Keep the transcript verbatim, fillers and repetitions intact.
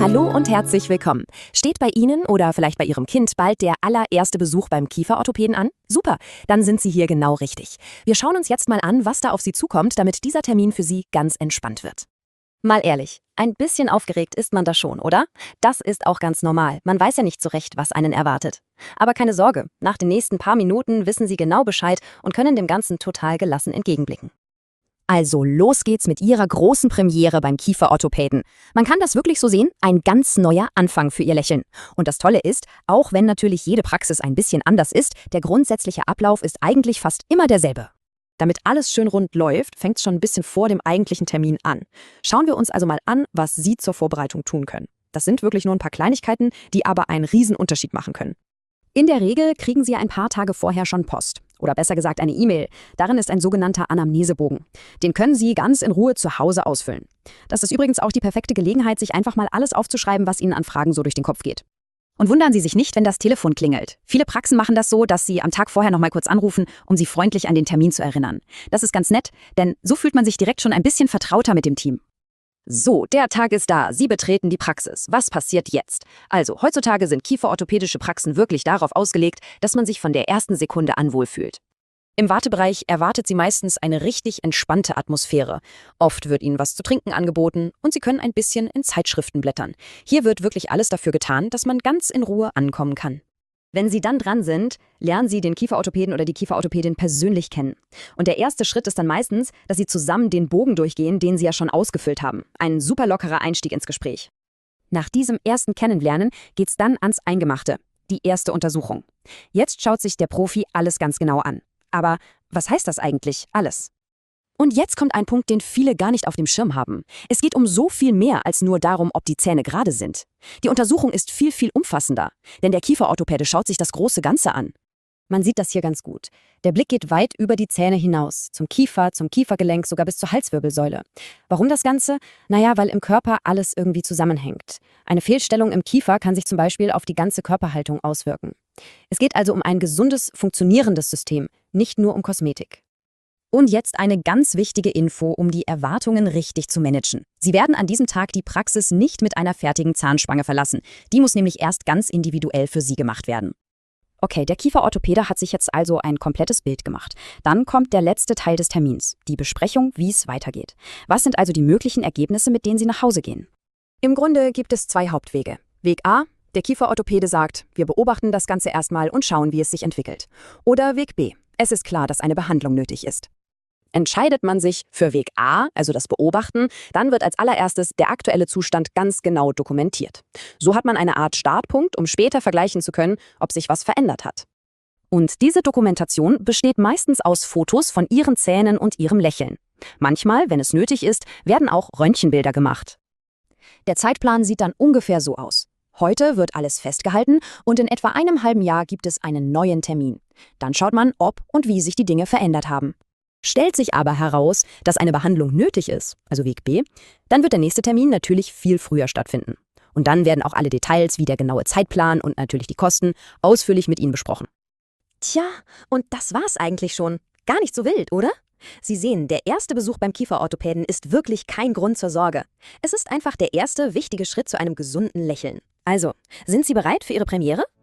Hallo und herzlich willkommen. Steht bei Ihnen oder vielleicht bei Ihrem Kind bald der allererste Besuch beim Kieferorthopäden an? Super, dann sind Sie hier genau richtig. Wir schauen uns jetzt mal an, was da auf Sie zukommt, damit dieser Termin für Sie ganz entspannt wird. Mal ehrlich, ein bisschen aufgeregt ist man da schon, oder? Das ist auch ganz normal. Man weiß ja nicht so recht, was einen erwartet. Aber keine Sorge, nach den nächsten paar Minuten wissen Sie genau Bescheid und können dem Ganzen total gelassen entgegenblicken. Also los geht's mit Ihrer großen Premiere beim Kieferorthopäden. Man kann das wirklich so sehen, ein ganz neuer Anfang für Ihr Lächeln. Und das Tolle ist, auch wenn natürlich jede Praxis ein bisschen anders ist, der grundsätzliche Ablauf ist eigentlich fast immer derselbe. Damit alles schön rund läuft, fängt es schon ein bisschen vor dem eigentlichen Termin an. Schauen wir uns also mal an, was Sie zur Vorbereitung tun können. Das sind wirklich nur ein paar Kleinigkeiten, die aber einen riesen Unterschied machen können. In der Regel kriegen Sie ein paar Tage vorher schon Post. Oder besser gesagt eine E-Mail. Darin ist ein sogenannter Anamnesebogen. Den können Sie ganz in Ruhe zu Hause ausfüllen. Das ist übrigens auch die perfekte Gelegenheit, sich einfach mal alles aufzuschreiben, was Ihnen an Fragen so durch den Kopf geht. Und wundern Sie sich nicht, wenn das Telefon klingelt. Viele Praxen machen das so, dass Sie am Tag vorher noch mal kurz anrufen, um Sie freundlich an den Termin zu erinnern. Das ist ganz nett, denn so fühlt man sich direkt schon ein bisschen vertrauter mit dem Team. So, der Tag ist da. Sie betreten die Praxis. Was passiert jetzt? Also, heutzutage sind kieferorthopädische Praxen wirklich darauf ausgelegt, dass man sich von der ersten Sekunde an wohlfühlt. Im Wartebereich erwartet Sie meistens eine richtig entspannte Atmosphäre. Oft wird Ihnen was zu trinken angeboten und Sie können ein bisschen in Zeitschriften blättern. Hier wird wirklich alles dafür getan, dass man ganz in Ruhe ankommen kann. Wenn Sie dann dran sind, lernen Sie den Kieferorthopäden oder die Kieferorthopädin persönlich kennen. Und der erste Schritt ist dann meistens, dass Sie zusammen den Bogen durchgehen, den Sie ja schon ausgefüllt haben. Ein super lockerer Einstieg ins Gespräch. Nach diesem ersten Kennenlernen geht's dann ans Eingemachte, die erste Untersuchung. Jetzt schaut sich der Profi alles ganz genau an. Aber was heißt das eigentlich, alles? Und jetzt kommt ein Punkt, den viele gar nicht auf dem Schirm haben. Es geht um so viel mehr als nur darum, ob die Zähne gerade sind. Die Untersuchung ist viel, viel umfassender, denn der Kieferorthopäde schaut sich das große Ganze an. Man sieht das hier ganz gut. Der Blick geht weit über die Zähne hinaus, zum Kiefer, zum Kiefergelenk, sogar bis zur Halswirbelsäule. Warum das Ganze? Naja, weil im Körper alles irgendwie zusammenhängt. Eine Fehlstellung im Kiefer kann sich zum Beispiel auf die ganze Körperhaltung auswirken. Es geht also um ein gesundes, funktionierendes System, nicht nur um Kosmetik. Und jetzt eine ganz wichtige Info, um die Erwartungen richtig zu managen. Sie werden an diesem Tag die Praxis nicht mit einer fertigen Zahnspange verlassen. Die muss nämlich erst ganz individuell für Sie gemacht werden. Okay, der Kieferorthopäde hat sich jetzt also ein komplettes Bild gemacht. Dann kommt der letzte Teil des Termins, die Besprechung, wie es weitergeht. Was sind also die möglichen Ergebnisse, mit denen Sie nach Hause gehen? Im Grunde gibt es zwei Hauptwege. Weg A: Der Kieferorthopäde sagt, wir beobachten das Ganze erstmal und schauen, wie es sich entwickelt. Oder Weg B: Es ist klar, dass eine Behandlung nötig ist. Entscheidet man sich für Weg A, also das Beobachten, dann wird als allererstes der aktuelle Zustand ganz genau dokumentiert. So hat man eine Art Startpunkt, um später vergleichen zu können, ob sich was verändert hat. Und diese Dokumentation besteht meistens aus Fotos von Ihren Zähnen und Ihrem Lächeln. Manchmal, wenn es nötig ist, werden auch Röntgenbilder gemacht. Der Zeitplan sieht dann ungefähr so aus. Heute wird alles festgehalten und in etwa einem halben Jahr gibt es einen neuen Termin. Dann schaut man, ob und wie sich die Dinge verändert haben. Stellt sich aber heraus, dass eine Behandlung nötig ist, also Weg B, dann wird der nächste Termin natürlich viel früher stattfinden. Und dann werden auch alle Details wie der genaue Zeitplan und natürlich die Kosten ausführlich mit Ihnen besprochen. Tja, und das war's eigentlich schon. Gar nicht so wild, oder? Sie sehen, der erste Besuch beim Kieferorthopäden ist wirklich kein Grund zur Sorge. Es ist einfach der erste wichtige Schritt zu einem gesunden Lächeln. Also, sind Sie bereit für Ihre Premiere?